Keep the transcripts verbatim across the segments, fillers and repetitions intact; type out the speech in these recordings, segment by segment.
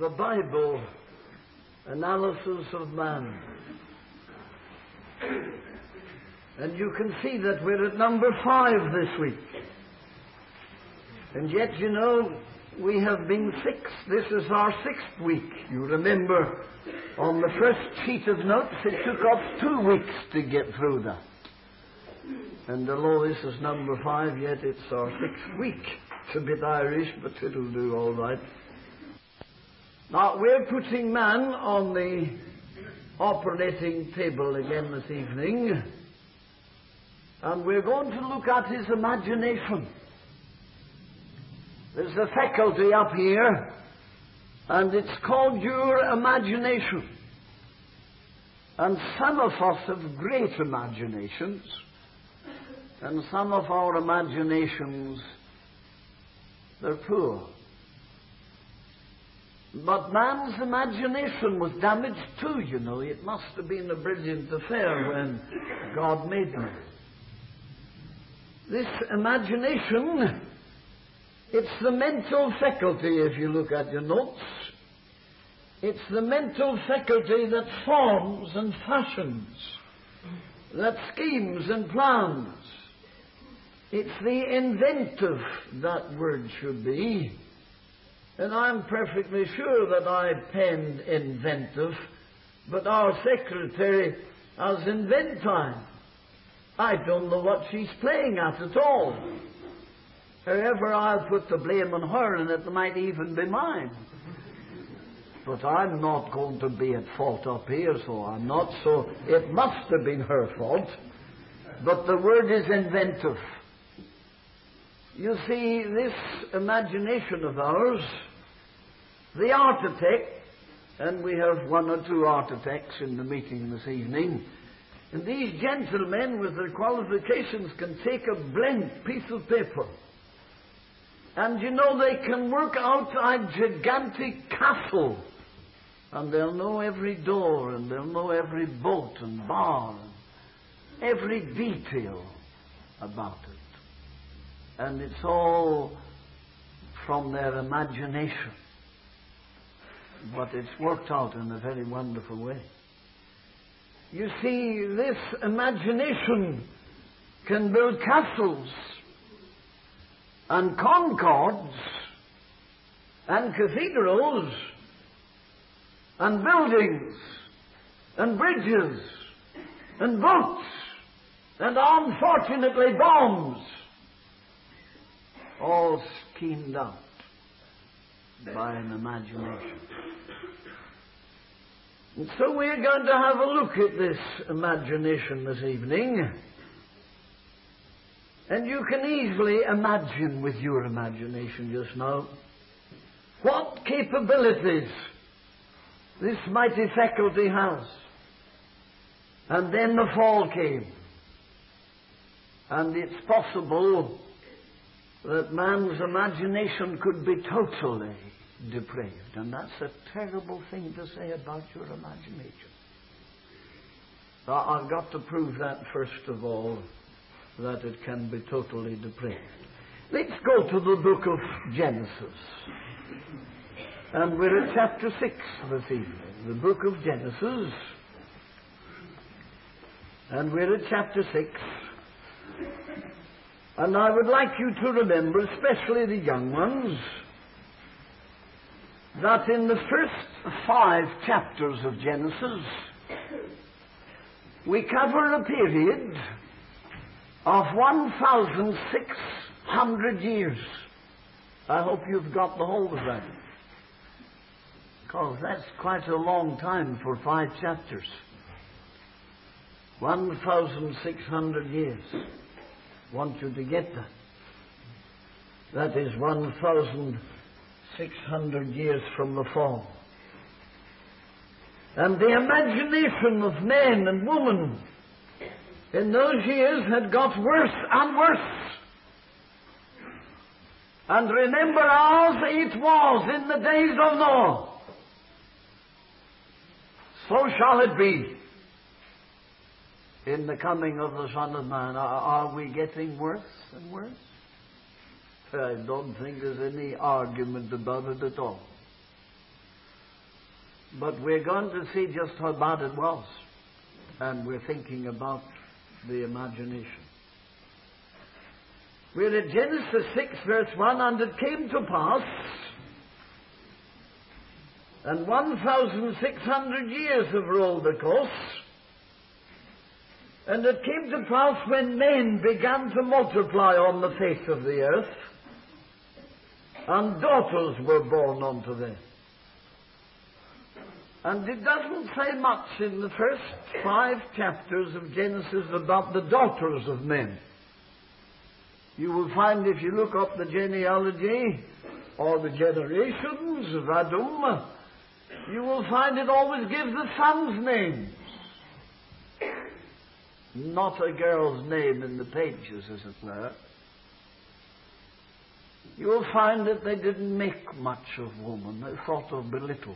the Bible analysis of man. And you can see that we're at number five this week. And yet, you know, we have been six. This is our sixth week. You remember, on the first sheet of notes, it took us two weeks to get through that. And although this is number five, yet it's our sixth week. It's a bit Irish, but it'll do all right. Now, we're putting man on the operating table again this evening. And we're going to look at his imagination. There's a faculty up here, and it's called your imagination. And some of us have great imaginations, and some of our imaginations, they're poor. But man's imagination was damaged too, you know. It must have been a brilliant affair when God made man. This imagination, it's the mental faculty, if you look at your notes. It's the mental faculty that forms and fashions, that schemes and plans. It's the inventive, that word should be. And I'm perfectly sure that I penned inventive, but our secretary has inventime. I don't know what she's playing at at all. However, I'll put the blame on her, and it might even be mine. But I'm not going to be at fault up here, so I'm not. So it must have been her fault. But the word is inventive. You see, this imagination of ours, the architect, and we have one or two architects in the meeting this evening, and these gentlemen with their qualifications can take a blank piece of paper, and you know, they can work out a gigantic castle, and they'll know every door, and they'll know every boat and bar, every detail about it. And it's all from their imagination. But it's worked out in a very wonderful way. You see, this imagination can build castles and concords and cathedrals and buildings and bridges and boats and, unfortunately, bombs. All schemed out by an imagination. And so we're going to have a look at this imagination this evening. And you can easily imagine with your imagination just now what capabilities this mighty faculty has. And then the fall came. And it's possible that man's imagination could be totally depraved. And that's a terrible thing to say about your imagination. Now, I've got to prove that first of all, that it can be totally depraved. Let's go to the book of Genesis. And we're at chapter six this evening. The book of Genesis. And we're at chapter six. And I would like you to remember, especially the young ones, that in the first five chapters of Genesis, we cover a period of one thousand six hundred years. I hope you've got the whole of that. Because that's quite a long time for five chapters. one thousand six hundred years. Want you to get that. That is one thousand six hundred years from the fall. And the imagination of men and women in those years had got worse and worse. And remember, as it was in the days of Noah, so shall it be in the coming of the Son of Man. Are, are we getting worse and worse? I don't think there's any argument about it at all. But we're going to see just how bad it was. And we're thinking about the imagination. We're at Genesis six, verse one, and it came to pass, and one thousand six hundred years have rolled across, and it came to pass when men began to multiply on the face of the earth, and daughters were born unto them. And it doesn't say much in the first five chapters of Genesis about the daughters of men. You will find, if you look up the genealogy or the generations of Adam, you will find it always gives the sons' names. Not a girl's name in the pages, as it were. You will find that they didn't make much of woman. They thought of belittled.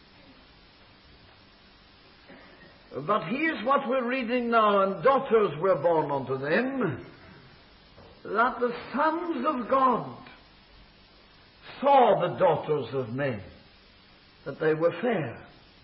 But here's what we're reading now, and daughters were born unto them, that the sons of God saw the daughters of men, that they were fair.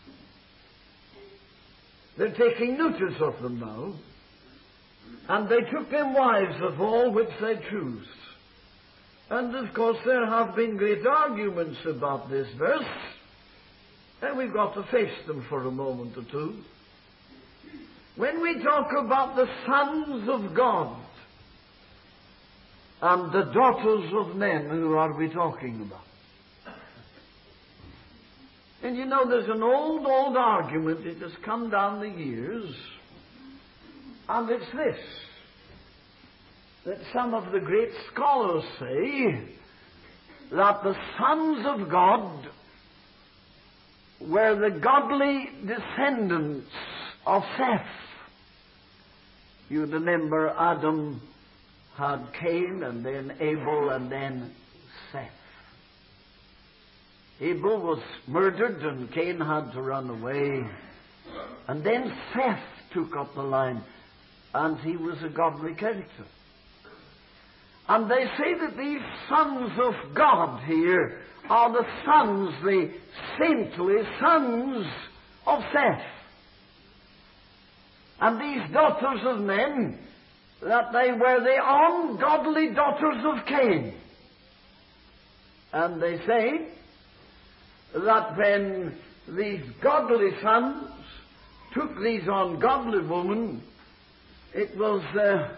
They're taking notice of them now, and they took them wives of all which they chose. And of course there have been great arguments about this verse, and we've got to face them for a moment or two. When we talk about the sons of God and the daughters of men, who are we talking about? And you know, there's an old, old argument. It has come down the years, and it's this, that some of the great scholars say that the sons of God were the godly descendants of Seth. You remember Adam had Cain, and then Abel, and then Seth. Abel was murdered, and Cain had to run away. And then Seth took up the line, and he was a godly character. And they say that these sons of God here are the sons, the saintly sons of Seth. And these daughters of men, that they were the ungodly daughters of Cain. And they say that when these godly sons took these ungodly women, it was uh,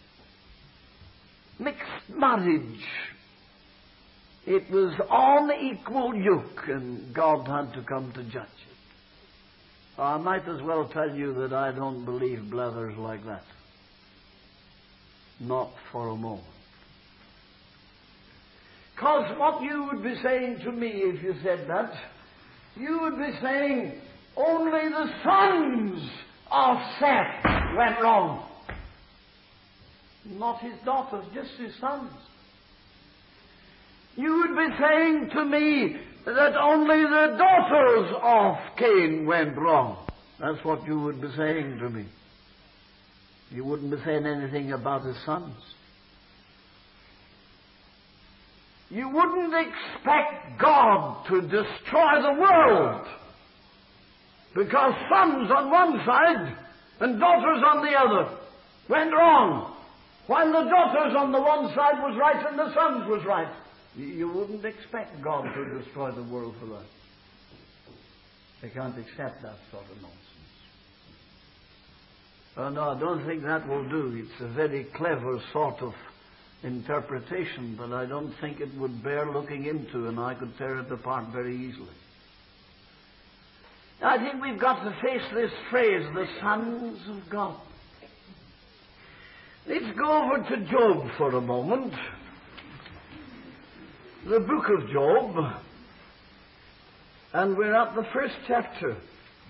mixed marriage. It was unequal yoke, and God had to come to judge it. I might as well tell you that I don't believe blathers like that. Not for a moment. Because what you would be saying to me if you said that, you would be saying only the sons of Seth went wrong. Not his daughters, just his sons. You would be saying to me that only the daughters of Cain went wrong. That's what you would be saying to me. You wouldn't be saying anything about his sons. You wouldn't expect God to destroy the world because sons on one side and daughters on the other went wrong, while the daughters on the one side was right and the sons was right. You wouldn't expect God to destroy the world for that. They can't accept that sort of nonsense. Oh, no, I don't think that will do. It's a very clever sort of interpretation, but I don't think it would bear looking into, and I could tear it apart very easily. I think we've got to face this phrase, the sons of God. Let's go over to Job for a moment. The book of Job, and we're at the first chapter.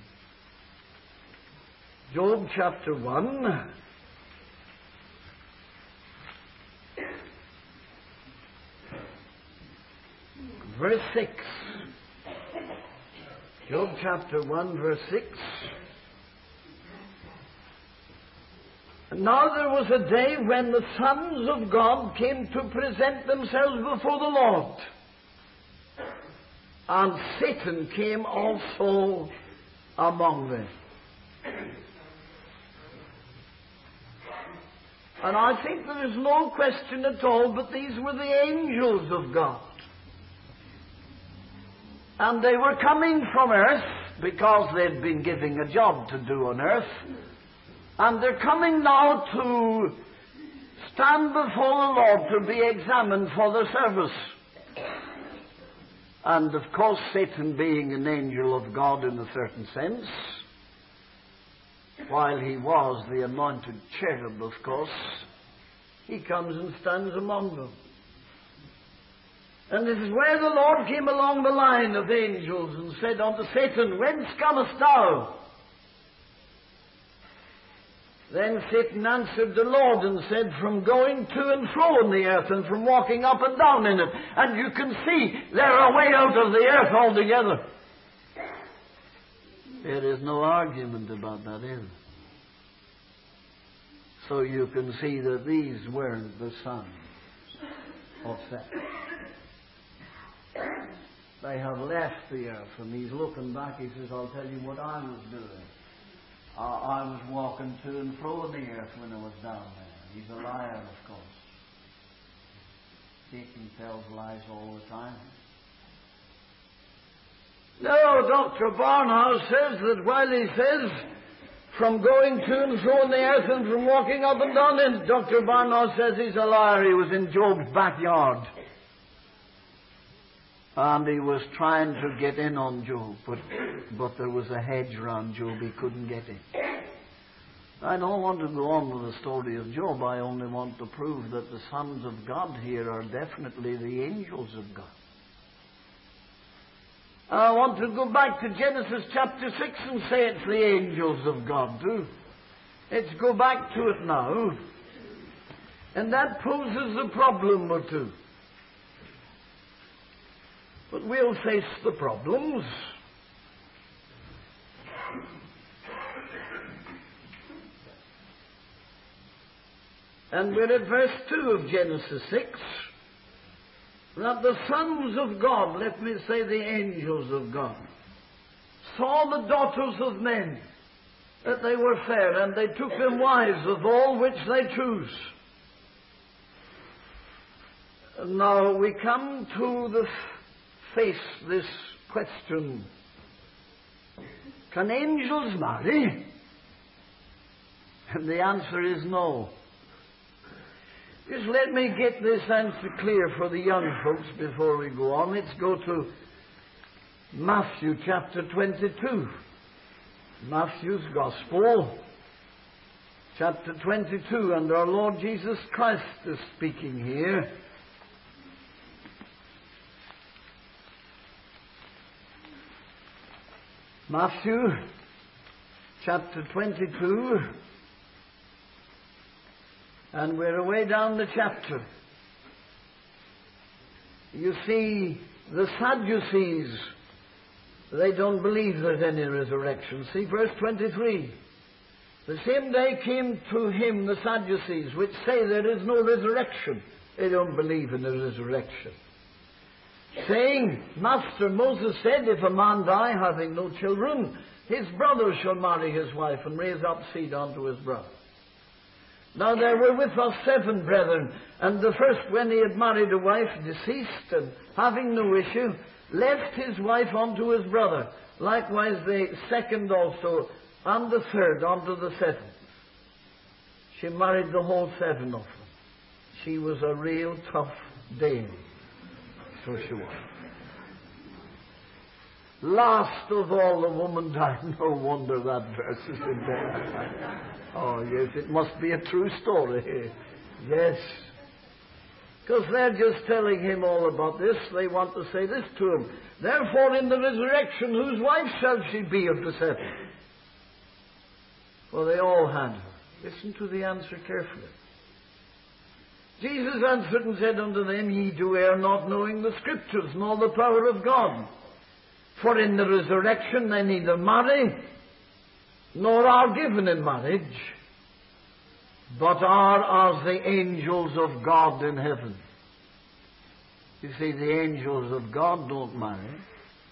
Job chapter one. Verse six. Job chapter one, verse six. Now there was a day when the sons of God came to present themselves before the Lord. and Satan came also among them. And I think there is no question at all but these were the angels of God. And they were coming from earth because they'd been given a job to do on earth. And they're coming now to stand before the Lord to be examined for the service. And of course, Satan being an angel of God in a certain sense, while he was the anointed cherub, of course, he comes and stands among them. And this is where the Lord came along the line of angels and said unto Satan, Whence comest thou? Then Satan answered the Lord and said, From going to and fro in the earth and from walking up and down in it. And you can see they're away out of the earth altogether. There is no argument about that, is there? So you can see that these weren't the sons of Seth. They have left the earth, and he's looking back. He says, I'll tell you what I was doing. Uh, I was walking to and fro in the earth when I was down there. He's a liar, of course. Satan tells lies all the time. No, Doctor Barnhouse says that while he says from going to and fro in the earth and from walking up and down in, Doctor Barnhouse says he's a liar. He was in Job's backyard. And he was trying to get in on Job, but, but there was a hedge around Job. He couldn't get in. I don't want to go on with the story of Job. I only want to prove that the sons of God here are definitely the angels of God. I want to go back to Genesis chapter six and say it's the angels of God too. Let's go back to it now. And that poses a problem or two. But we'll face the problems. And we're at verse two of Genesis six. That the sons of God, let me say the angels of God, saw the daughters of men, that they were fair, and they took them wives of all which they choose. Now we come to the face this question. Can angels marry? And the answer is no. Just let me get this answer clear for the young folks before we go on. Let's go to Matthew chapter twenty-two. Matthew's Gospel, chapter twenty-two, and our Lord Jesus Christ is speaking here. Matthew chapter twenty-two, and we're away down the chapter. You see, the Sadducees, they don't believe there's any resurrection. See verse twenty-three. The same day came to him the Sadducees, which say there is no resurrection. They don't believe in the resurrection. Saying, Master, Moses said, if a man die having no children, his brother shall marry his wife and raise up seed unto his brother. Now there were with us seven brethren, and the first, when he had married a wife, deceased, and having no issue, left his wife unto his brother. Likewise the second also, and the third unto the seventh. She married the whole seven of them. She was a real tough dame. So she was. Last of all, the woman died. No wonder that verse is in there. Oh, yes, it must be a true story. Yes. Because they're just telling him all about this. They want to say this to him. Therefore, in the resurrection, whose wife shall she be of the seven? For they all had her. Listen to the answer carefully. Jesus answered and said unto them, Ye do err, not knowing the Scriptures, nor the power of God. For in the resurrection they neither marry, nor are given in marriage, but are as the angels of God in heaven. You see, the angels of God don't marry.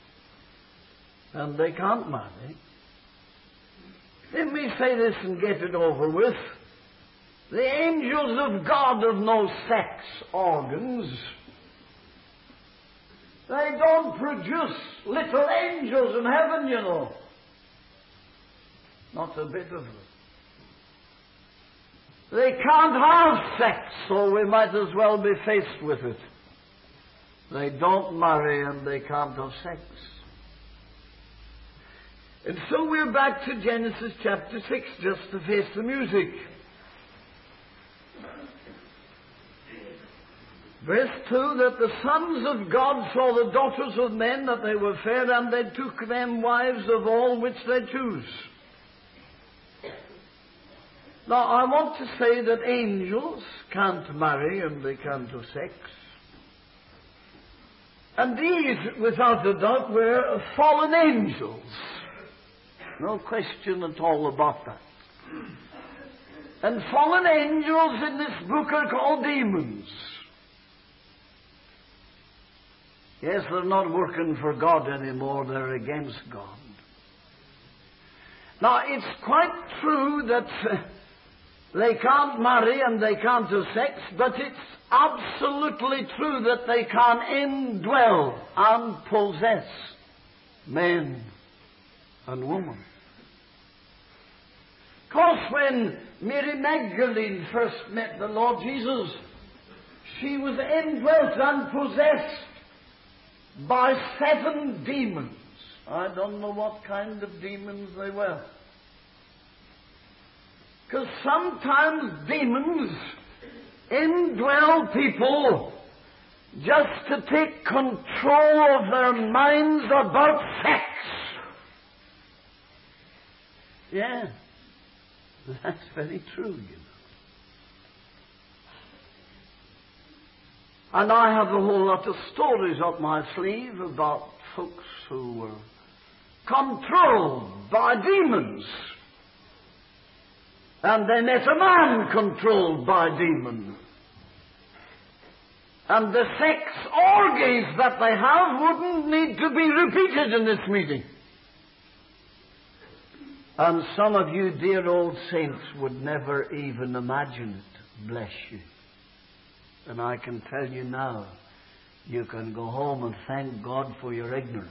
and they can't marry. Let me say this and get it over with. The angels of God have no sex organs. They don't produce little angels in heaven, you know. Not a bit of them. They can't have sex, so we might as well be faced with it. They don't marry and they can't have sex. And so we're back to Genesis chapter six, just to face the music. Verse two, that the sons of God saw the daughters of men, that they were fair, and they took them wives of all which they choose. Now, I want to say that angels can't marry and they can't have sex. And these, without a doubt, were fallen angels. No question at all about that. And fallen angels in this book are called demons. Yes, they're not working for God anymore, they're against God. Now, it's quite true that uh, they can't marry and they can't have sex, but it's absolutely true that they can indwell and possess men and women. Of course, when Mary Magdalene first met the Lord Jesus, she was indwelt and possessed by seven demons. I don't know what kind of demons they were. Because sometimes demons indwell people just to take control of their minds about sex. Yeah, that's very true, you know. And I have a whole lot of stories up my sleeve about folks who were controlled by demons. And they met a man controlled by demons. And the sex orgies that they have wouldn't need to be repeated in this meeting. And some of you dear old saints would never even imagine it. Bless you. And I can tell you now, you can go home and thank God for your ignorance.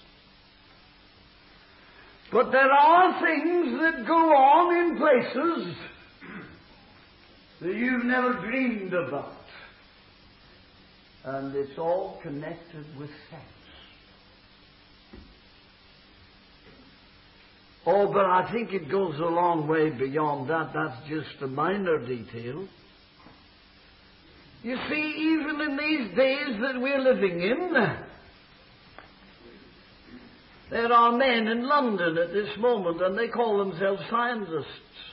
But there are things that go on in places that you've never dreamed about. And it's all connected with sex. Oh, but I think it goes a long way beyond that. That's just a minor detail. You see, even in these days that we're living in, there are men in London at this moment, and they call themselves scientists.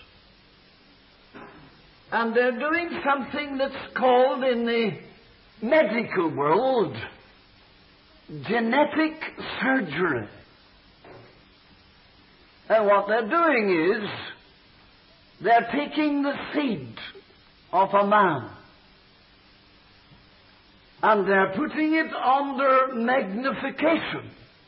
And they're doing something that's called in the medical world genetic surgery. And what they're doing is they're taking the seed of a man and they're putting it under magnification.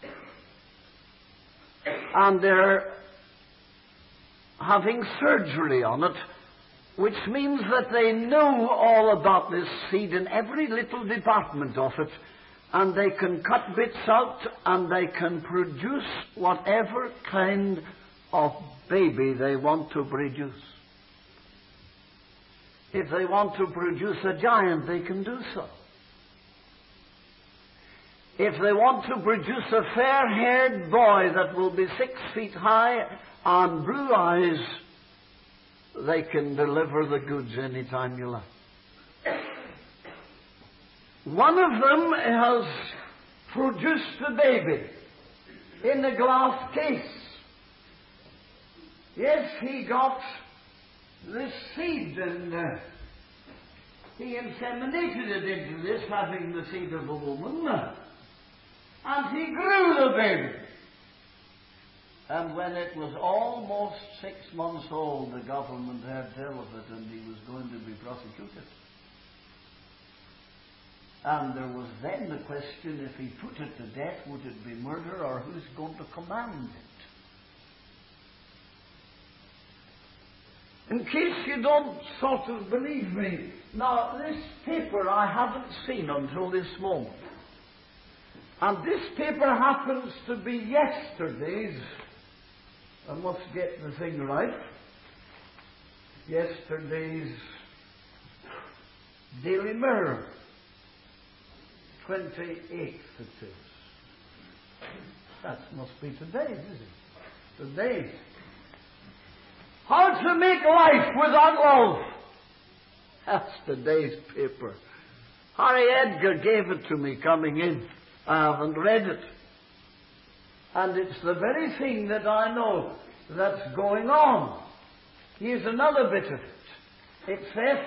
And they're having surgery on it, which means that they know all about this seed in every little department of it, and they can cut bits out and they can produce whatever kind of baby they want to produce. If they want to produce a giant, they can do so. If they want to produce a fair-haired boy that will be six feet high and blue eyes, they can deliver the goods any time you like. One of them has produced a baby in a glass case. Yes, he got this seed and uh, he inseminated it into this, having the seed of a woman, and he grew the baby. And when it was almost six months old, the government heard tell of it and he was going to be prosecuted. And there was then the question, if he put it to death, would it be murder, or who's going to command it? In case you don't sort of believe me, now this paper I haven't seen until this moment. And this paper happens to be yesterday's, I must get the thing right, yesterday's Daily Mirror, twenty-eighth it is. That must be today, is it? Today. How to make life without love. That's today's paper. Harry Edgar gave it to me coming in. I haven't read it. And it's the very thing that I know that's going on. Here's another bit of it. It says,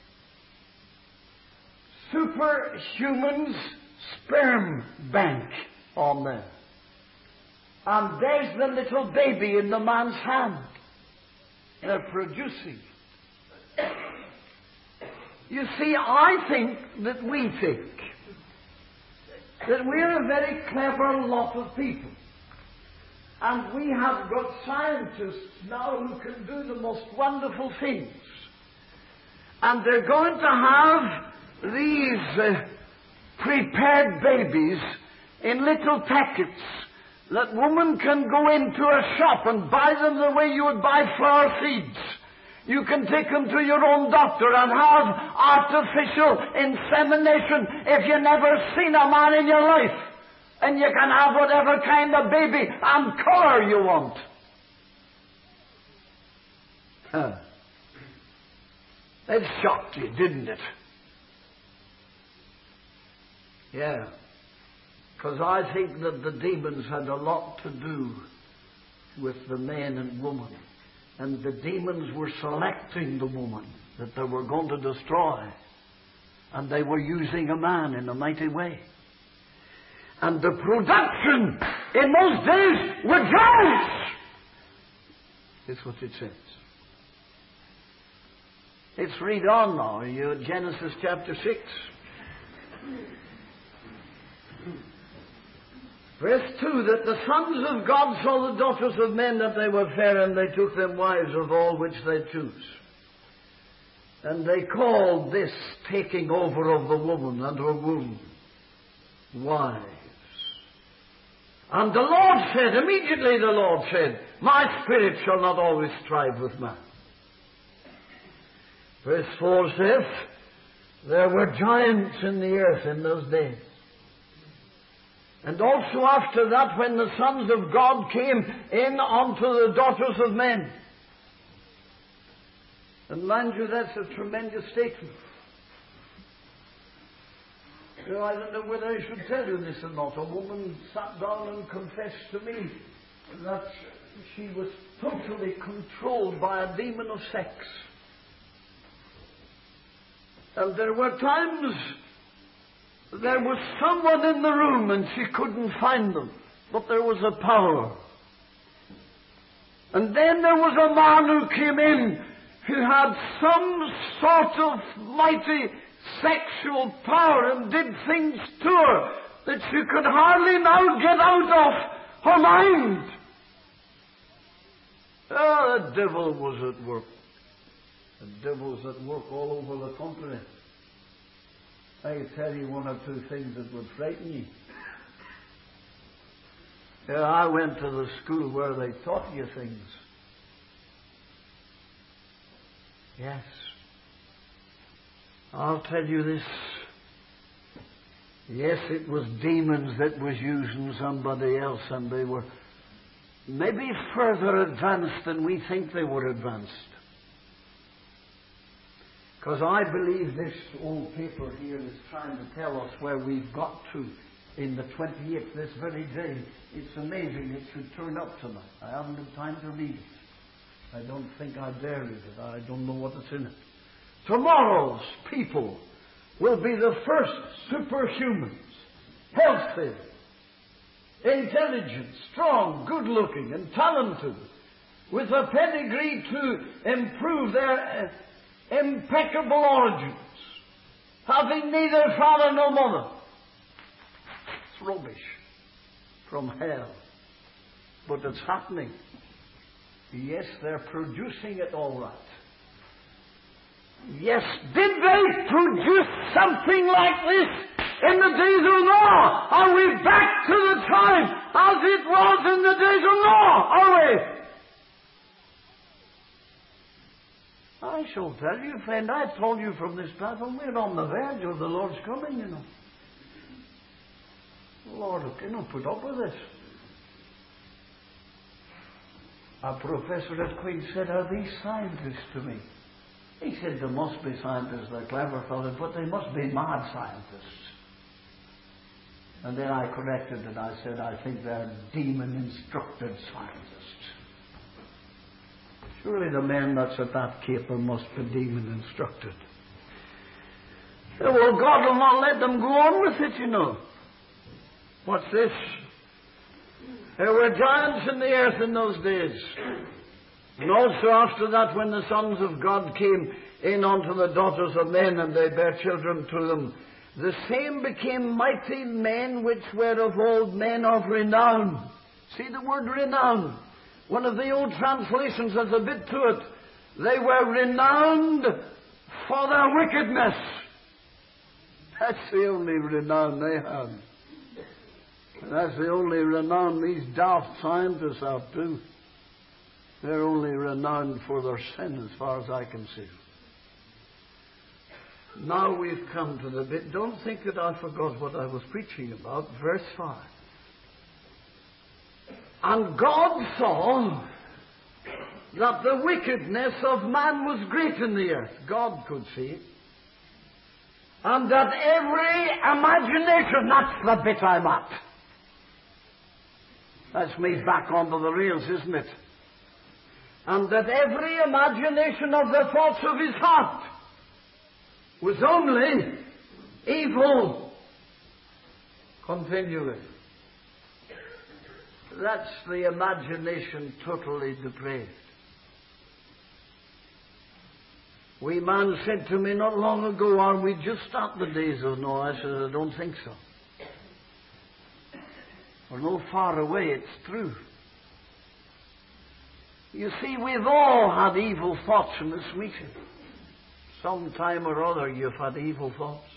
Superhuman's Sperm Bank on there. And there's the little baby in the man's hand. They're producing. You see, I think that we think that we're a very clever lot of people. And we have got scientists now who can do the most wonderful things. And they're going to have these uh, prepared babies in little packets that woman can go into a shop and buy them the way you would buy flower seeds. You can take them to your own doctor and have artificial insemination if you've never seen a man in your life. And you can have whatever kind of baby and color you want. Huh. That shocked you, didn't it? Yeah. Because I think that the demons had a lot to do with the man and woman. And the demons were selecting the woman that they were going to destroy. And they were using a man in a mighty way. And the production in those days were giants. That's what it says. Let's read on now. You're at Genesis chapter six. Verse two, that the sons of God saw the daughters of men that they were fair, and they took them wives of all which they choose. And they called this taking over of the woman and her womb wives. And the Lord said, immediately the Lord said, my spirit shall not always strive with man. Verse four says, there were giants in the earth in those days. And also after that, when the sons of God came in unto the daughters of men. And mind you, that's a tremendous statement. You know, I don't know whether I should tell you this or not. A woman sat down and confessed to me that she was totally controlled by a demon of sex. And there were times there was someone in the room and she couldn't find them, but there was a power. And then there was a man who came in who had some sort of mighty sexual power and did things to her that she could hardly now get out of her mind. Oh, the devil was at work. The devil's at work all over the country. I tell you one or two things that would frighten you. Yeah, I went to the school where they taught you things. Yes. I'll tell you this. Yes, it was demons that was using somebody else, and they were maybe further advanced than we think they were advanced. Because I believe this old paper here is trying to tell us where we've got to in the twenty-eighth, this very day. It's amazing it should turn up tonight. I haven't had time to read it. I don't think I dare read it. I don't know what is in it. Tomorrow's people will be the first superhumans. Healthy, intelligent, strong, good-looking, and talented, with a pedigree to improve their uh, impeccable origins. having neither father nor mother. It's rubbish from hell. But it's happening. Yes, they're producing it all right. Yes, did they produce something like this in the days of Noah? Are we back to the time as it was in the days of Noah? Are we? I shall tell you, friend, I told you from this platform, we're on the verge of the Lord's coming, you know. The Lord cannot put up with this. A professor at Queen's said, are these scientists to me? He said, there must be scientists, they're clever fellows, but they must be mad scientists. And then I corrected it. I said, I think they're demon-instructed scientists. Surely the men that's at that caper must be demon-instructed. Well, God will not let them go on with it, you know. What's this? There were giants in the earth in those days. And also after that, when the sons of God came in unto the daughters of men, and they bare children to them, the same became mighty men which were of old, men of renown. See the word renown. One of the old translations has a bit to it. They were renowned for their wickedness. That's the only renown they had. And that's the only renown these daft scientists have too. They're only renowned for their sin as far as I can see. Now we've come to the bit. Don't think that I forgot what I was preaching about. Verse five. And God saw that the wickedness of man was great in the earth. God could see it. And that every imagination, that's the bit I'm at. That's me back onto the rails, isn't it? And that every imagination of the thoughts of his heart was only evil continually. That's the imagination totally depraved. Wee man said to me not long ago, are we just at the days of Noah? I said, I don't think so. We're no far away, it's true. You see, we've all had evil thoughts in this meeting. Some time or other you've had evil thoughts.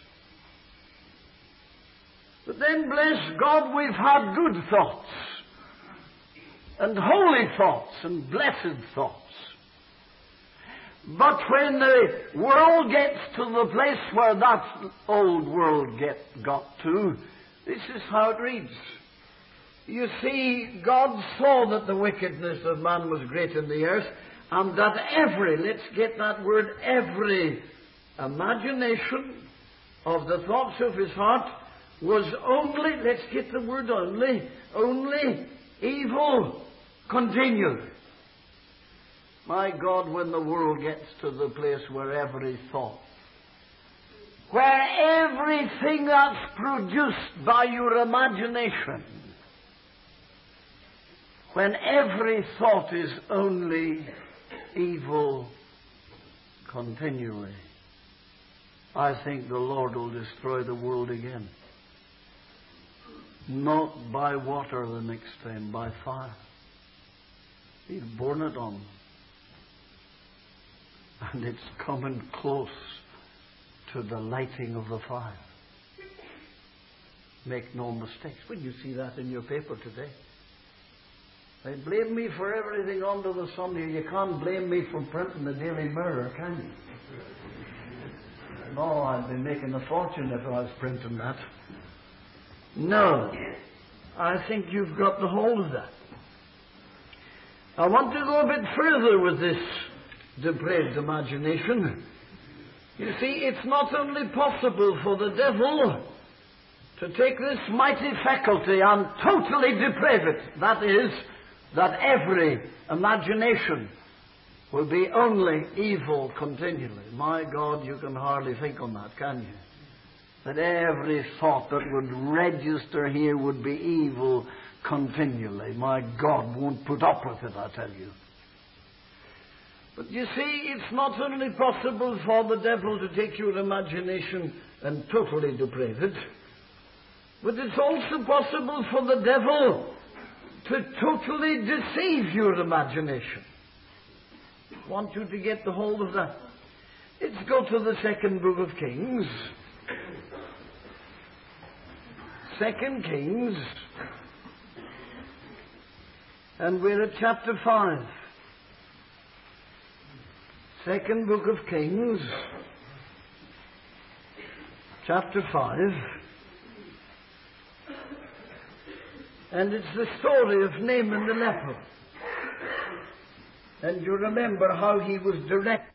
But then, bless God, we've had good thoughts. And holy thoughts and blessed thoughts. But when the world gets to the place where that old world get, got to, this is how it reads. You see, God saw that the wickedness of man was great in the earth, and that every, let's get that word, every imagination of the thoughts of his heart was only, let's get the word only, only evil continually. My God, when the world gets to the place where every thought, where everything that's produced by your imagination, when every thought is only evil continually, I think the Lord will destroy the world again. Not by water the next time, by fire. He's borne it on. And it's coming close to the lighting of the fire. Make no mistakes. When you see that in your paper today, they blame me for everything under the sun here. You can't blame me for printing the Daily Mirror, can you? No, I'd be making a fortune if I was printing that. No. I think you've got the whole of that. I want to go a bit further with this depraved imagination. You see, it's not only possible for the devil to take this mighty faculty and totally deprave it. That is, that every imagination will be only evil continually. My God, you can hardly think on that, can you? That every thought that would register here would be evil continually. My God won't put up with it, I tell you. But you see, it's not only possible for the devil to take your imagination and totally deprave it, but it's also possible for the devil to totally deceive your imagination. I want you to get the hold of that. Let's go to the second book of Kings. Second Kings. And we're at chapter five. Second book of Kings. Chapter five. And it's the story of Naaman the leper. And you remember how he was directed.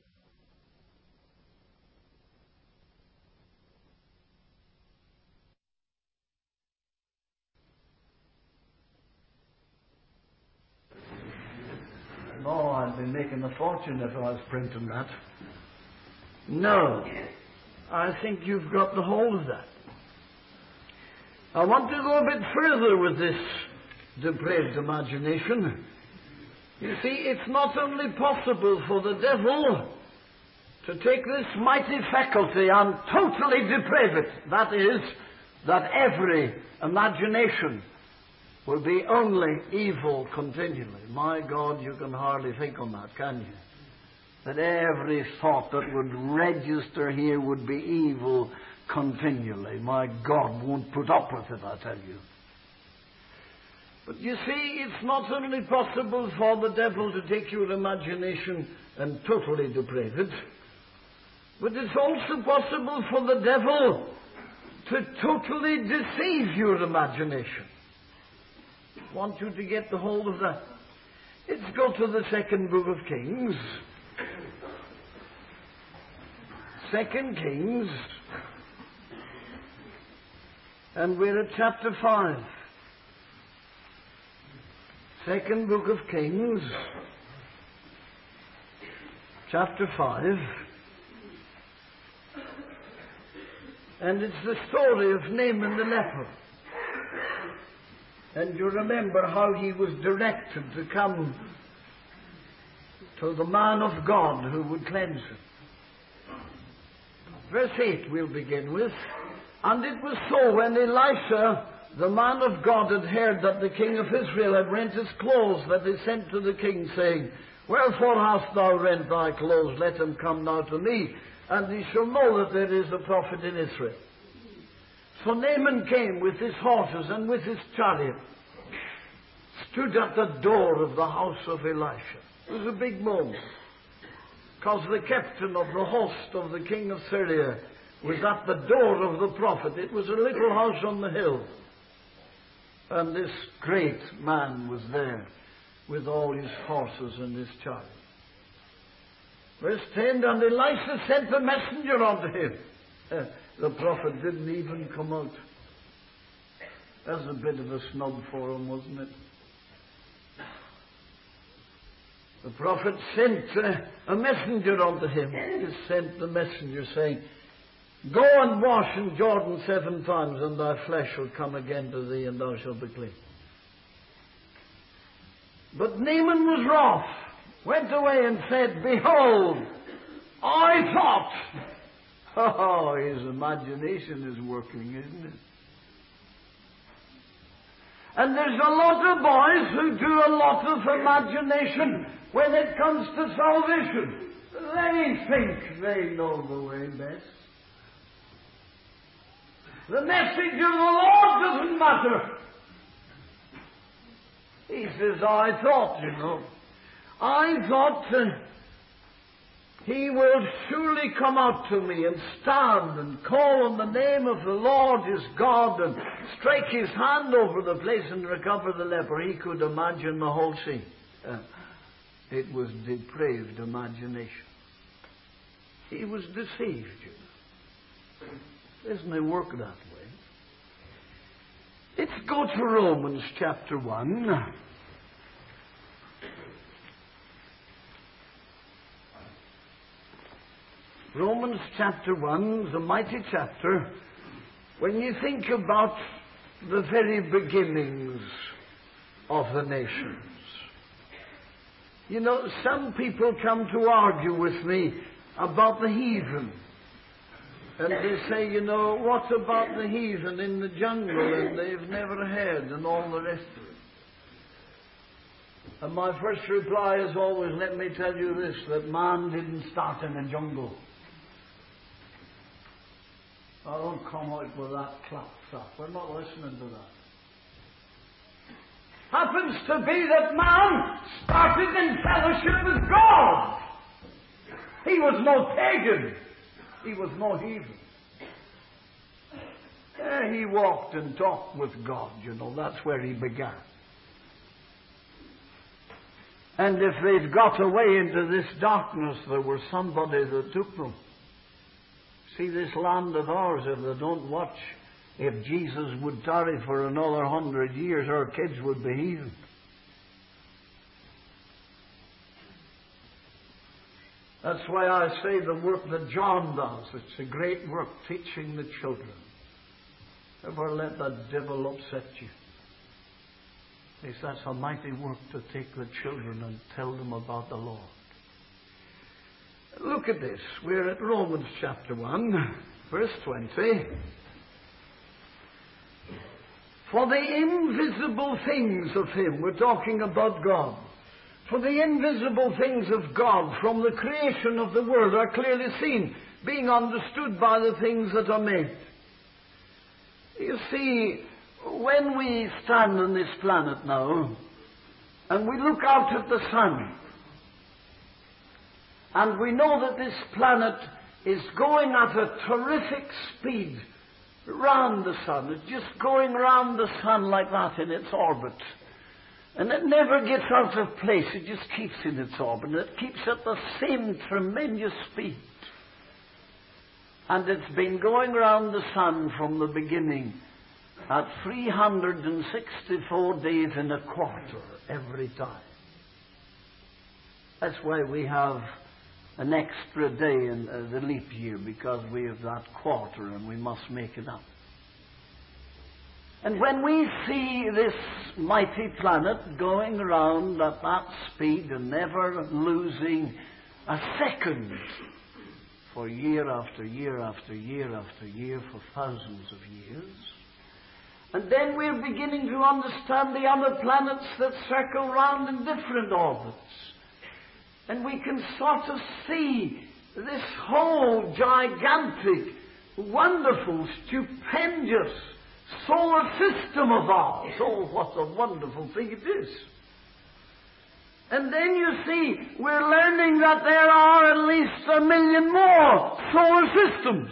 No, I'd be making a fortune if I was printing that. No. I think you've got the whole of that. I want to go a bit further with this depraved imagination. You see, it's not only possible for the devil to take this mighty faculty and totally deprave it. That is, that every imagination will be only evil continually. My God, you can hardly think on that, can you? That every thought that would register here would be evil continually. My God won't put up with it, I tell you. But you see, it's not only possible for the devil to take your imagination and totally deprave it, but it's also possible for the devil to totally deceive your imagination. I want you to get the hold of that. Let's go to the second book of Kings. Second Kings. And we're at chapter five. Second book of Kings. Chapter five. And it's the story of Naaman the leper. And you remember how he was directed to come to the man of God who would cleanse him. Verse eight we'll begin with. And it was so when Elisha, the man of God, had heard that the king of Israel had rent his clothes, that he sent to the king, saying, Wherefore hast thou rent thy clothes? Let him come now to me, and he shall know that there is a prophet in Israel. So Naaman came with his horses and with his chariot, stood at the door of the house of Elisha. It was a big moment, because the captain of the host of the king of Syria was at the door of the prophet. It was a little house on the hill. And this great man was there with all his horses and his chariot. Verse ten, and Elisha sent a messenger unto him. Uh, the prophet didn't even come out. That's a bit of a snub for him, wasn't it? The prophet sent uh, a messenger unto him. He sent the messenger saying, Go and wash in Jordan seven times, and thy flesh shall come again to thee, and thou shalt be clean. But Naaman was wroth, went away and said, Behold, I thought. Oh, his imagination is working, isn't it? And there's a lot of boys who do a lot of imagination when it comes to salvation. They think they know the way best. The message of the Lord doesn't matter. He says, I thought, you know. I thought uh, he will surely come out to me and stand and call on the name of the Lord his God and strike his hand over the place and recover the leper. He could imagine the whole scene. Uh, it was depraved imagination. He was deceived, you know. Doesn't it work that way? Let's go to Romans chapter one. Romans chapter one is a mighty chapter. When you think about the very beginnings of the nations, You know, some people come to argue with me about the heathen. And they say, you know, what about the heathen in the jungle, and they've never heard, and all the rest of it. And my first reply is always, let me tell you this, that man didn't start in a jungle. I don't come out with that clap stuff. We're not listening to that. Happens to be that man started in fellowship with God. He was no pagan. He was no heathen. Yeah, he walked and talked with God, you know. That's where he began. And if they'd got away into this darkness, there was somebody that took them. See, this land of ours, if they don't watch, if Jesus would tarry for another hundred years, our kids would be heathen. That's why I say the work that John does, it's a great work teaching the children. Never let the devil upset you. Yes, that's a mighty work to take the children and tell them about the Lord. Look at this. We're at Romans chapter one, verse twenty. For the invisible things of Him, we're talking about God. For the invisible things of God from the creation of the world are clearly seen, being understood by the things that are made. You see, when we stand on this planet now, and we look out at the sun, and we know that this planet is going at a terrific speed round the sun. It's just going round the sun like that in its orbit. And it never gets out of place. It just keeps in its orbit. And it keeps at the same tremendous speed. And it's been going round the sun from the beginning at three hundred sixty-four days and a quarter every time. That's why we have an extra day in uh, the leap year, because we have that quarter and we must make it up. And when we see this mighty planet going around at that speed and never losing a second for year after year after year after year for thousands of years, and then we're beginning to understand the other planets that circle round in different orbits. And we can sort of see this whole gigantic, wonderful, stupendous solar system of ours. Oh, what a wonderful thing it is. And then you see, we're learning that there are at least a million more solar systems.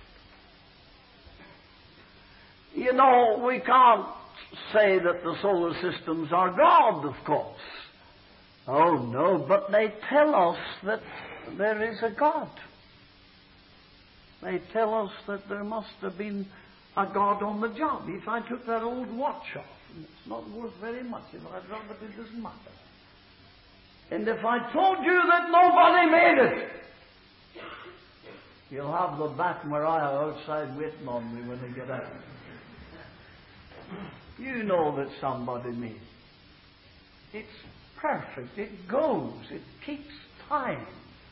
You know, we can't say that the solar systems are God, of course. Oh, no, but they tell us that there is a God. They tell us that there must have been a God on the job. If I took that old watch off, and it's not worth very much, if I drop it, it doesn't matter. And if I told you that nobody made it, you'll have the Bat Maria outside waiting on me when they get out. You know that somebody made it. It's perfect. It goes. It keeps time.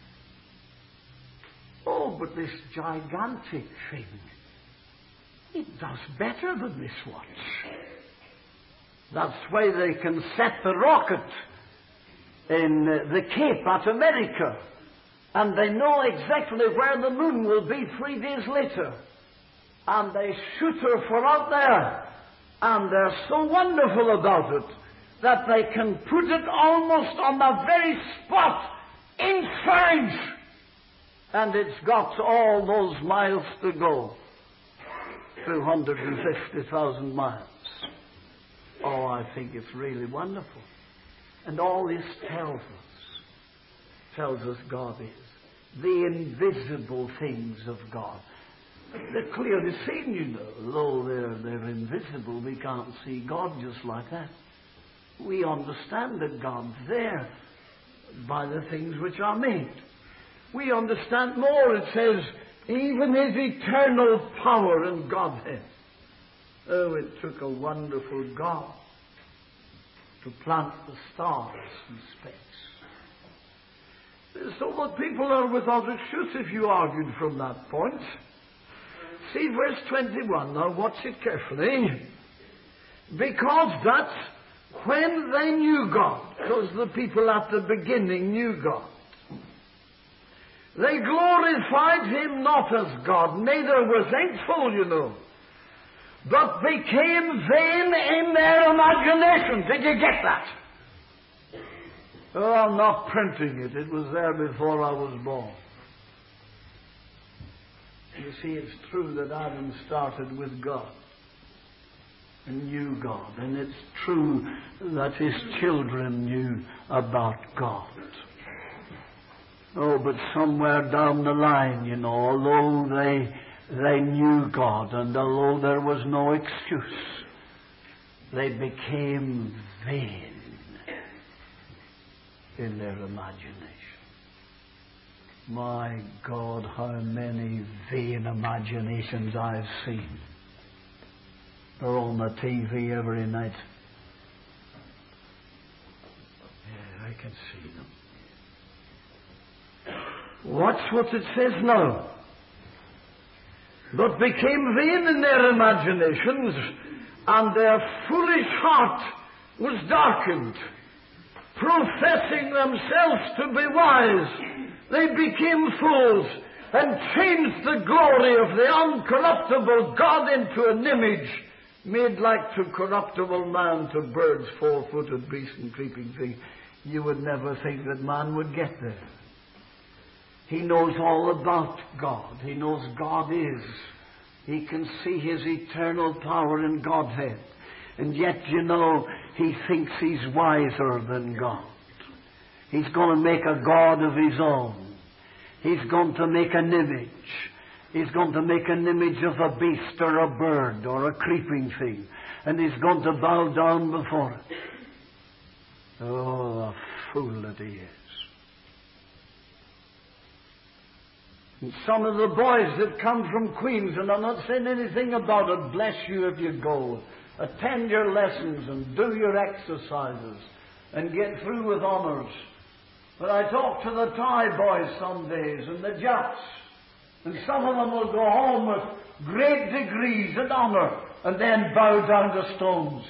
Oh, but this gigantic thing, it does better than this watch. That's why they can set the rocket in uh, the Cape at America, and they know exactly where the moon will be three days later. And they shoot her for out there, and they're so wonderful about it that they can put it almost on the very spot inside. And it's got all those miles to go. two hundred fifty thousand miles. Oh, I think it's really wonderful. And all this tells us, tells us God is. The invisible things of God. They're clearly seen, you know. Though they're, they're invisible, we can't see God just like that. We understand that God's there by the things which are made. We understand more. It says, even His eternal power and Godhead. Oh, it took a wonderful God to plant the stars in space. So that people are without excuse if you argued from that point. See verse twenty-one, now watch it carefully. Because that's when they knew God, because the people at the beginning knew God. They glorified Him not as God, neither were thankful, you know, but became vain in their imagination. Did you get that? Oh, I'm not printing it. It was there before I was born. You see, it's true that Adam started with God and knew God. And it's true that his children knew about God. Oh, but somewhere down the line, you know, although they, they knew God and although there was no excuse, they became vain in their imagination. My God, how many vain imaginations I've seen. They're on the T V every night. Yeah, I can see them. Watch what it says now. But became vain in their imaginations, and their foolish heart was darkened. Professing themselves to be wise, they became fools and changed the glory of the uncorruptible God into an image made like to corruptible man, to birds, four-footed beasts and creeping things. You would never think that man would get there. He knows all about God. He knows God is. He can see His eternal power in Godhead. And yet, you know, he thinks he's wiser than God. He's going to make a God of his own. He's going to make an image. He's going to make an image of a beast or a bird or a creeping thing. And he's going to bow down before it. Oh, a fool that he is. And some of the boys that come from Queens, and I'm not saying anything about it, bless you if you go. Attend your lessons and do your exercises and get through with honours. But I talk to the Thai boys some days and the Japs, and some of them will go home with great degrees and honour and then bow down to stones.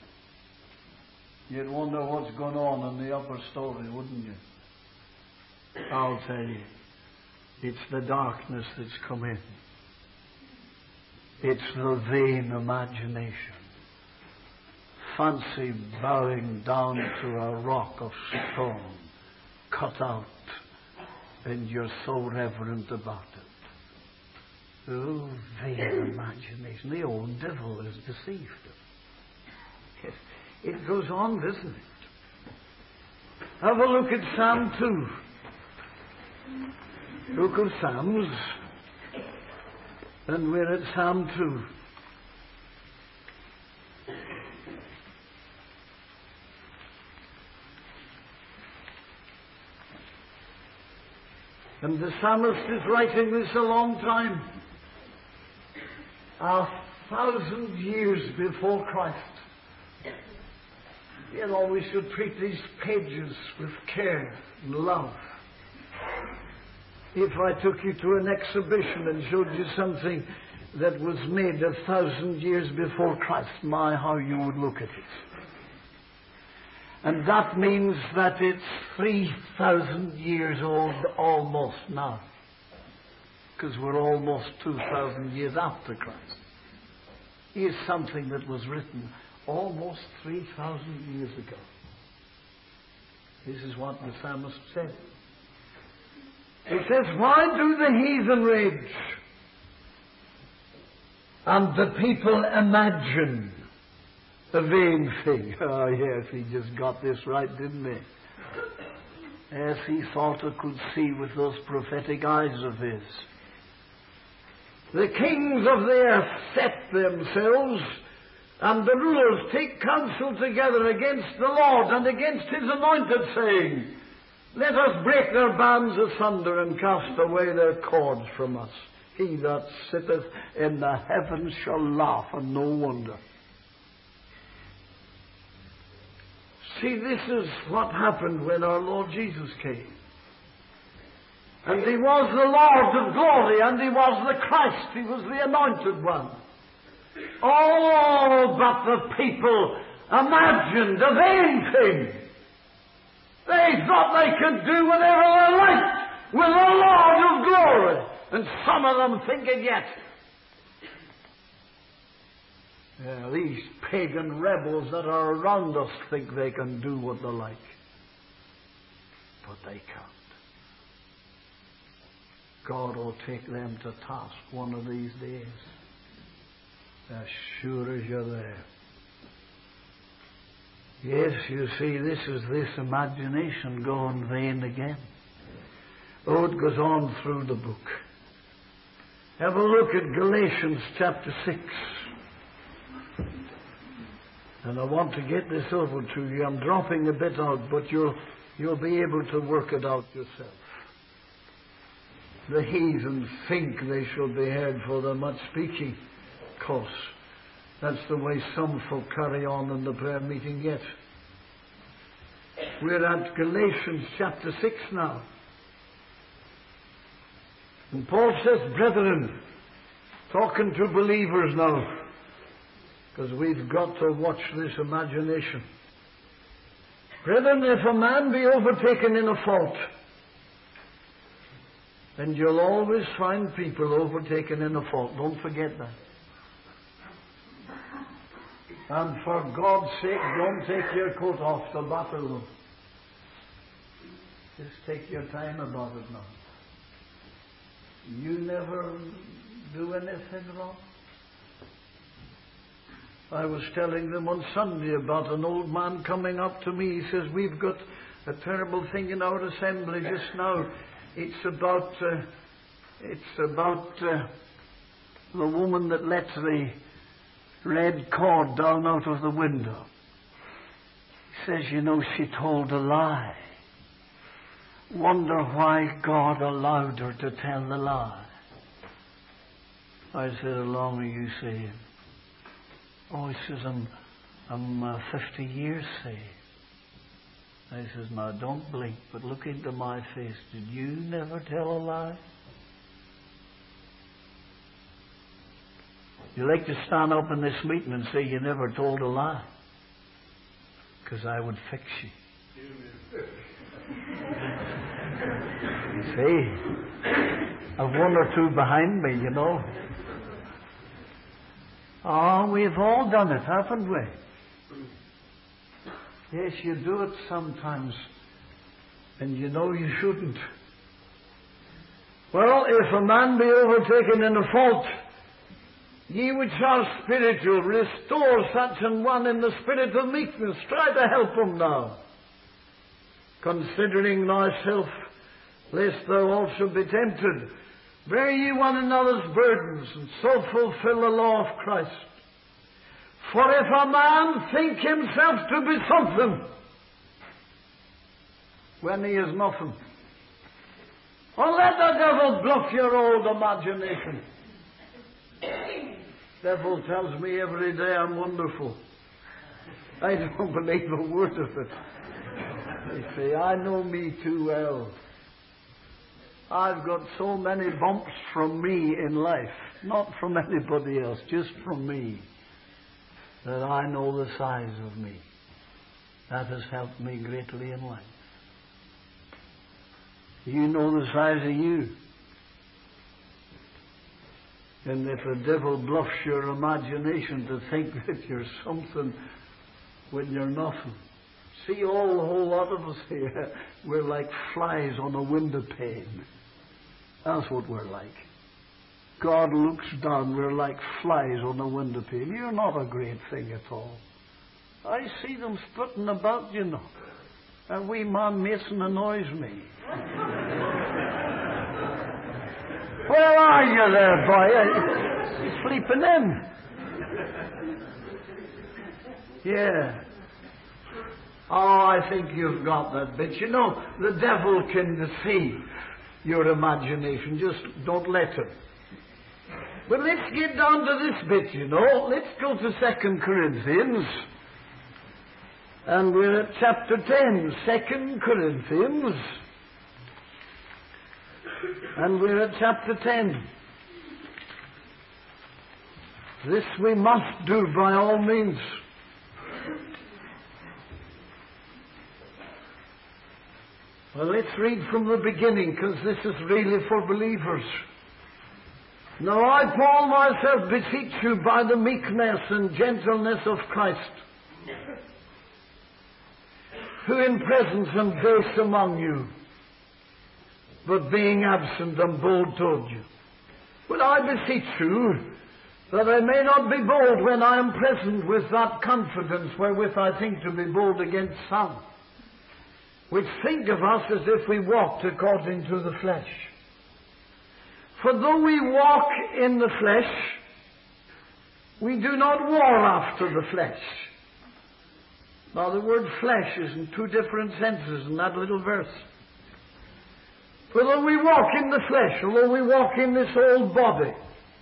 You'd wonder what's going on in the upper story, wouldn't you? I'll tell you. It's the darkness that's come in. It's the vain imagination. Fancy bowing down to a rock of stone, cut out, and you're so reverent about it. Oh, vain imagination. The old devil has deceived them. Yes, it goes on, doesn't it? Have a look at Psalm two. Book of Psalms, and we're at Psalm two. And the psalmist is writing this a long time, a thousand years before Christ. You know, we should treat these pages with care and love. If I took you to an exhibition and showed you something that was made a thousand years before Christ, my, how you would look at it. And that means that it's three thousand years old almost now. Because we're almost two thousand years after Christ. Here's something that was written almost three thousand years ago. This is what the psalmist said. He says, why do the heathen rage and the people imagine a vain thing? Oh, yes, he just got this right, didn't he? Yes, he thought he could see with those prophetic eyes of his. The kings of the earth set themselves, and the rulers take counsel together against the Lord and against His anointed, saying, let us break their bands asunder and cast away their cords from us. He that sitteth in the heavens shall laugh, and no wonder. See, this is what happened when our Lord Jesus came. And He was the Lord of glory, and He was the Christ. He was the anointed one. Oh, but the people imagined a vain thing. They thought they could do whatever they liked with the Lord of glory. And some of them thinking yet, yeah, these pagan rebels that are around us think they can do what they like. But they can't. God will take them to task one of these days. As sure as you're there. Yes, you see, this is this imagination going vain again. Oh, it goes on through the book. Have a look at Galatians chapter six. And I want to get this over to you. I'm dropping a bit out, but you'll, you'll be able to work it out yourself. The heathen think they shall be heard for their much speaking. Of course, that's the way some folk carry on in the prayer meeting yet. We're at Galatians chapter six now. And Paul says, brethren, talking to believers now, because we've got to watch this imagination. Brethren, if a man be overtaken in a fault, then you'll always find people overtaken in a fault. Don't forget that. And for God's sake, don't take your coat off to battle them. Just take your time about it now. You never do anything wrong. I was telling them on Sunday about an old man coming up to me. He says, we've got a terrible thing in our assembly just now. It's about, uh, it's about uh, the woman that let the red cord down out of the window. He says, you know, she told a lie. Wonder why God allowed her to tell the lie. I said, how long are you saved? Oh, he says, I'm, I'm uh, fifty years saved. I says, now don't blink, but look into my face. Did you never tell a lie? You like to stand up in this meeting and say you never told a lie? Because I would fix you. You see, I've one or two behind me, you know. Oh, we've all done it, haven't we? Yes, you do it sometimes, and you know you shouldn't. Well, if a man be overtaken in a fault, ye which are spiritual, restore such an one in the spirit of meekness. Try to help him now. Considering thyself, lest thou also be tempted. Bear ye one another's burdens, and so fulfill the law of Christ. For if a man think himself to be something, when he is nothing, oh, let the devil bluff your old imagination. Devil tells me every day I'm wonderful. I don't believe a word of it. They say, I know me too well. I've got so many bumps from me in life, not from anybody else, just from me, that I know the size of me. That has helped me greatly in life. You know the size of you. And if the devil bluffs your imagination to think that you're something when you're nothing. See, all the whole lot of us here, we're like flies on a window pane. That's what we're like. God looks down, we're like flies on a window pane. You're not a great thing at all. I see them strutting about, you know. And wee man Mason annoys me. Where are you there, boy? You're sleeping in. Yeah. Oh, I think you've got that bit. You know, the devil can deceive your imagination. Just don't let him. But let's get down to this bit, you know. Let's go to Second Corinthians. And we're at chapter ten. Second Corinthians. And we're at chapter ten. This we must do by all means. Well, let's read from the beginning, because this is really for believers. Now I, Paul, myself beseech you by the meekness and gentleness of Christ, who in presence am base among you, but being absent am bold toward you. But I beseech you that I may not be bold when I am present with that confidence wherewith I think to be bold against some, which think of us as if we walked according to the flesh. For though we walk in the flesh, we do not war after the flesh. Now the word flesh is in two different senses in that little verse. For though we walk in the flesh, although we walk in this old body,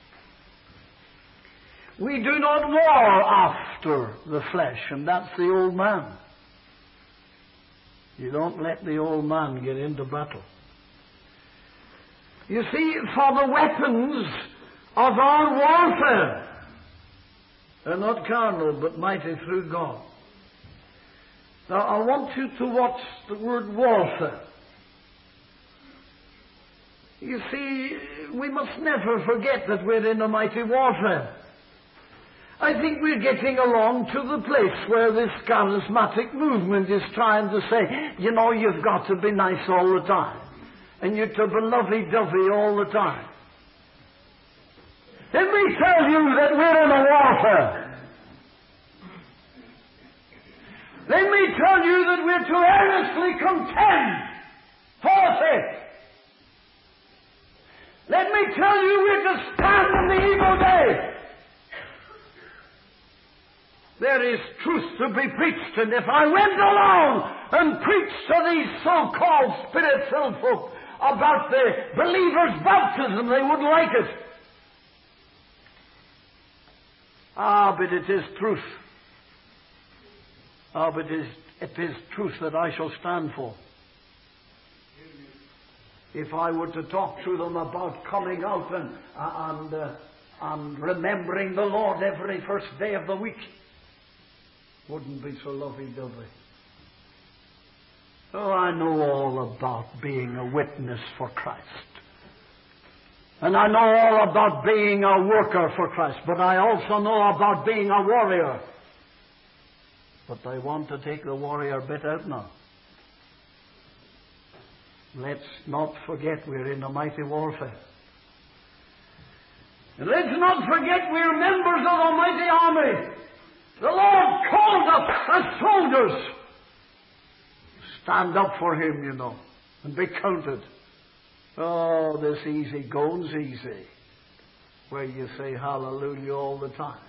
we do not war after the flesh, and that's the old man. You don't let the old man get into battle. You see, for the weapons of our warfare are not carnal, but mighty through God. Now, I want you to watch the word warfare. You see, we must never forget that we're in a mighty warfare. I think we're getting along to the place where this charismatic movement is trying to say, you know, you've got to be nice all the time. And you're to be lovey-dovey all the time. Let me tell you that we're in a warfare. Let me tell you that we're to earnestly contend for faith. Let me tell you we're to stand in the evil day. There is truth to be preached, and if I went along and preached to these so-called spirit-filled folk about the believer's baptism, they wouldn't like it. Ah, but it is truth. Ah, but it is, it is truth that I shall stand for. If I were to talk to them about coming out and, and, uh, and remembering the Lord every first day of the week, wouldn't be so lovey-dovey. Oh, I know all about being a witness for Christ. And I know all about being a worker for Christ. But I also know about being a warrior. But I want to take the warrior bit out now. Let's not forget we're in a mighty warfare. And let's not forget we're members of a mighty army. The Lord called us as soldiers. Stand up for Him, you know, and be counted. Oh, this easy going's easy, where you say hallelujah all the time.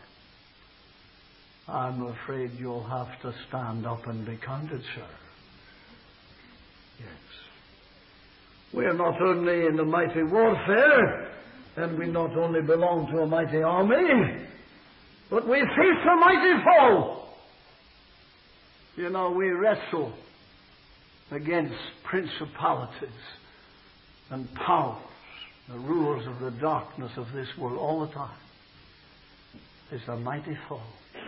I'm afraid you'll have to stand up and be counted, sir. Yes. We're not only in a mighty warfare, and we not only belong to a mighty army, but we face a mighty foe. You know, we wrestle against principalities and powers, the rulers of the darkness of this world all the time. It's a mighty foe.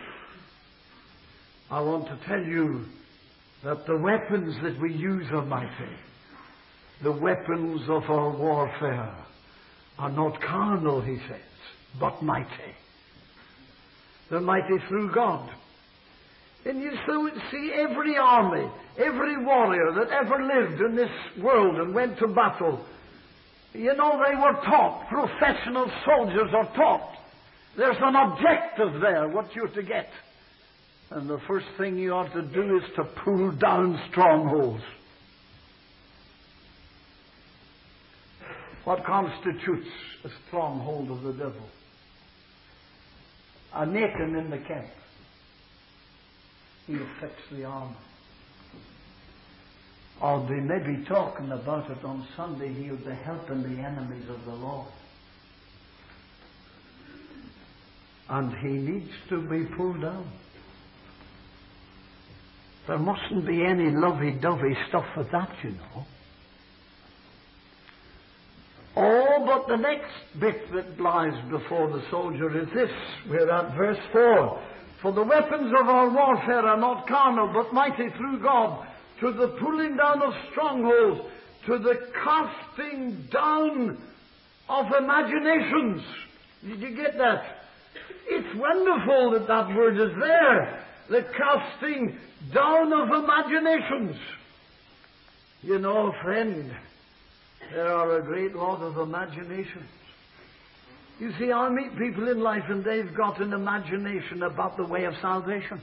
I want to tell you that the weapons that we use are mighty. The weapons of our warfare are not carnal, he says, but mighty. They're mighty through God. And you see, every army, every warrior that ever lived in this world and went to battle, you know, they were taught. Professional soldiers are taught. There's an objective there, what you're to get. And the first thing you ought to do is to pull down strongholds. What constitutes a stronghold of the devil? A Nathan in the camp. He affects the armor. Or they may be talking about it on Sunday. He'll be helping the enemies of the Lord. And he needs to be pulled down. There mustn't be any lovey-dovey stuff with that, you know. But the next bit that lies before the soldier is this. We're at verse four. For the weapons of our warfare are not carnal, but mighty through God, to the pulling down of strongholds, to the casting down of imaginations. Did you get that? It's wonderful that that word is there. The casting down of imaginations. You know, friend, there are a great lot of imaginations. You see, I meet people in life and they've got an imagination about the way of salvation.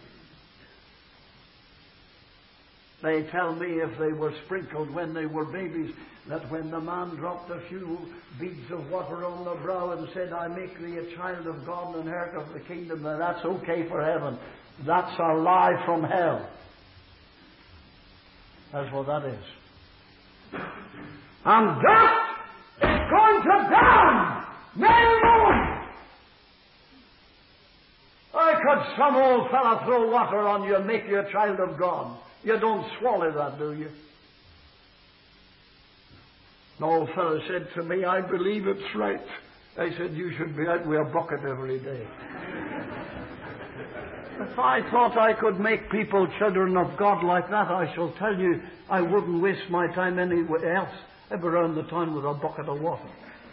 They tell me if they were sprinkled when they were babies, that when the man dropped a few beads of water on the brow and said, I make thee a child of God and inherit of the kingdom, then that's okay for heaven. That's a lie from hell. That's what that is. And that is going to damn men and women. Why could some old fella throw water on you and make you a child of God? You don't swallow that, do you? An old fellow said to me, I believe it's right. I said, you should be out with a bucket every day. If I thought I could make people children of God like that, I shall tell you, I wouldn't waste my time anywhere else, ever around the town with a bucket of water.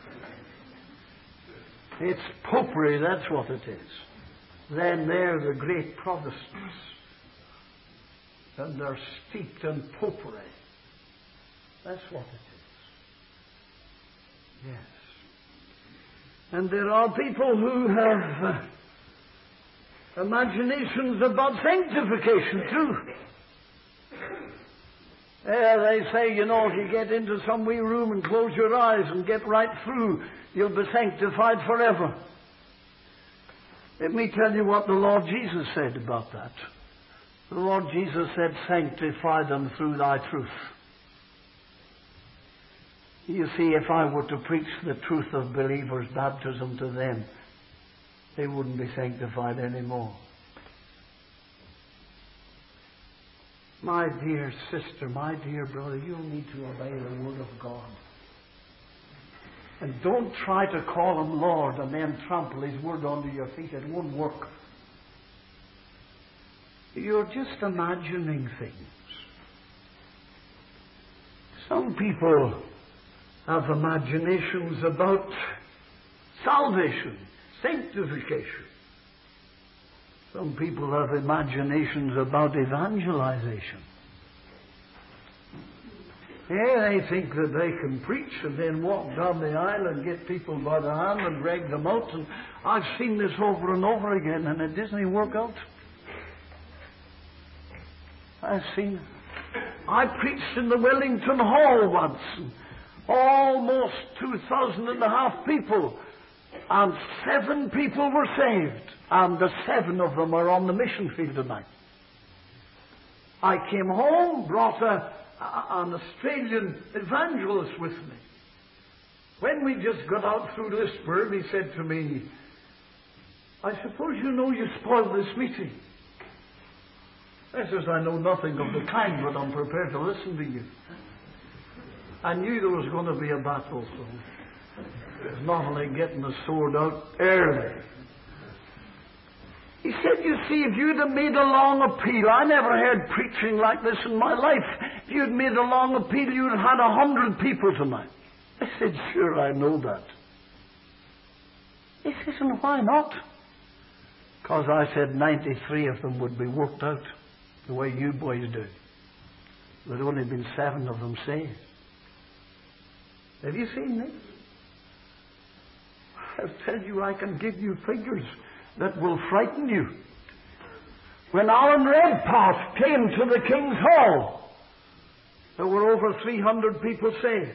It's popery, that's what it is. Then they're the great Protestants. And they're steeped in popery. That's what it is. Yes. And there are people who have uh, imaginations about sanctification too. Yeah, they say, you know, if you get into some wee room and close your eyes and get right through, you'll be sanctified forever. Let me tell you what the Lord Jesus said about that. The Lord Jesus said, sanctify them through thy truth. You see, if I were to preach the truth of believers' baptism to them, they wouldn't be sanctified anymore. My dear sister, my dear brother, you need to obey the Word of God. And don't try to call Him Lord and then trample His Word under your feet. It won't work. You're just imagining things. Some people have imaginations about salvation, sanctification. Some people have imaginations about evangelization. Yeah, they think that they can preach and then walk down the aisle and get people by the hand and drag them out. And I've seen this over and over again, and it doesn't work out. I've seen. I preached in the Wellington Hall once. And almost two thousand and a half people. And seven people were saved. And the seven of them are on the mission field tonight. I came home, brought a, a, an Australian evangelist with me. When we just got out through Lisburn, he said to me, I suppose you know you spoiled this meeting. I says, I know nothing of the kind, but I'm prepared to listen to you. I knew there was going to be a battle, so it was not only getting the sword out early. He said, you see, if you'd have made a long appeal, I never heard preaching like this in my life. If you'd made a long appeal, you'd have had a hundred people tonight. I said, sure, I know that. He says, and why not? Because I said ninety-three of them would be worked out the way you boys do. There'd only been seven of them saved. Have you seen this? I tell you, I can give you figures that will frighten you. When Alan Redpath came to the King's Hall, there were over three hundred people saved.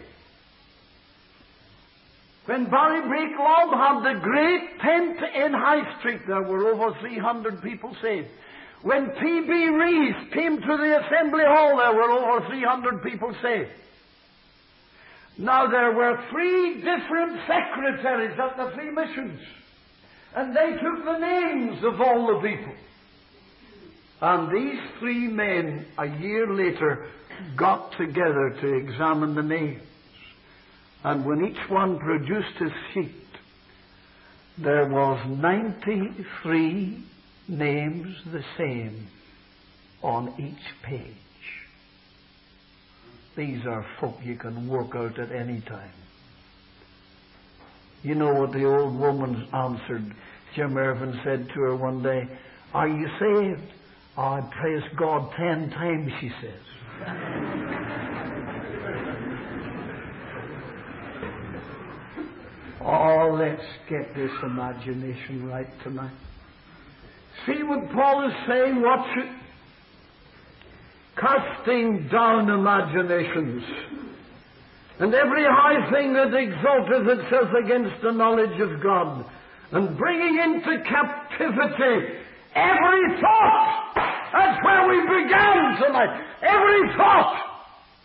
When Barry Breaklaw had the great tent in High Street, there were over three hundred people saved. When T B Rees came to the Assembly Hall, there were over three hundred people saved. Now, there were three different secretaries at the three missions, and they took the names of all the people. And these three men, a year later, got together to examine the names. And when each one produced his sheet, there was ninety-three names the same on each page. These are folk you can work out at any time. You know what the old woman answered. Jim Irvin said to her one day, "Are you saved?" "I praise God ten times," she says. Oh, let's get this imagination right tonight. See what Paul is saying, watch it. Casting down imaginations, and every high thing that exalteth itself against the knowledge of God, and bringing into captivity every thought. That's where we began tonight. Every thought.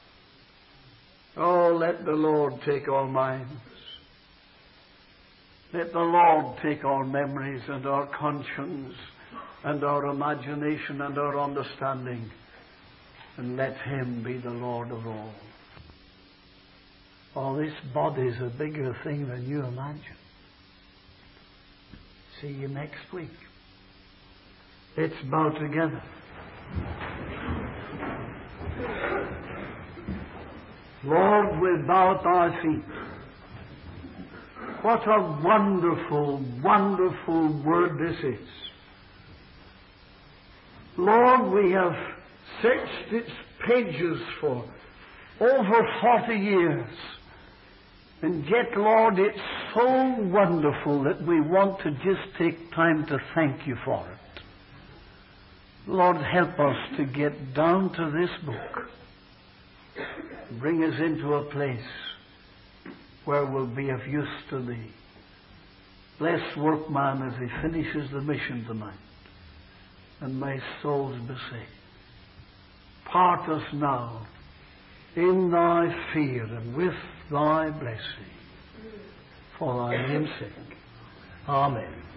Oh, let the Lord take our minds. Let the Lord take our memories and our conscience and our imagination and our understanding, and let Him be the Lord of all. Oh, this body is a bigger thing than you imagine. See you next week. Let's bow together. Lord, we bow at Thy feet. What a wonderful, wonderful word this is. Lord, we have searched its pages for over forty years. And yet, Lord, it's so wonderful that we want to just take time to thank You for it. Lord, help us to get down to this book. Bring us into a place where we'll be of use to Thee. Bless workman as he finishes the mission tonight, and may souls be saved. Part us now in Thy fear and with Thy blessing, for Thy name's sake. Amen.